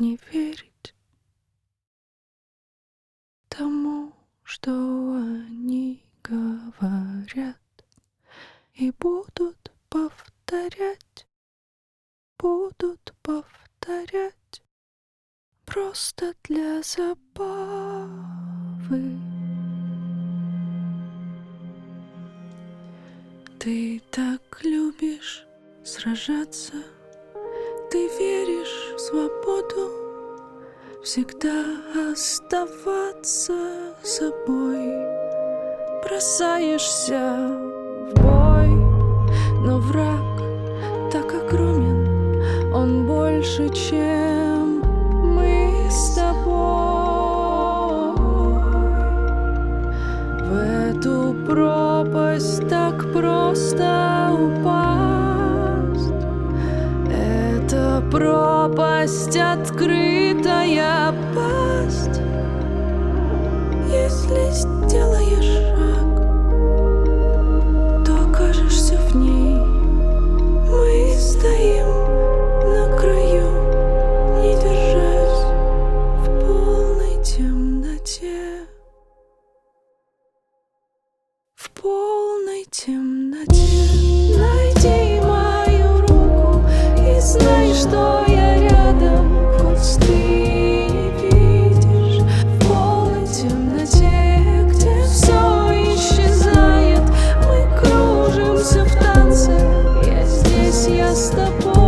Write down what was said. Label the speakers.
Speaker 1: не верить тому, что они говорят, и будут повторять просто для забавы. Ты так любишь сражаться, ты веришь в свободу, всегда оставаться собой. Бросаешься в бой, но враг так огромен, он больше, чем мы с тобой. В эту пропасть так просто упасть. Это пропасть, открытая пасть. Если сделаешь шаг, то окажешься в ней. Мы стоим на краю, не держась, в полной темноте. В полной темноте. Найди мою руку и знай, что я рядом, хоть ты не видишь. В полной темноте, где все исчезает, мы кружимся в танце. Я здесь, я с тобой.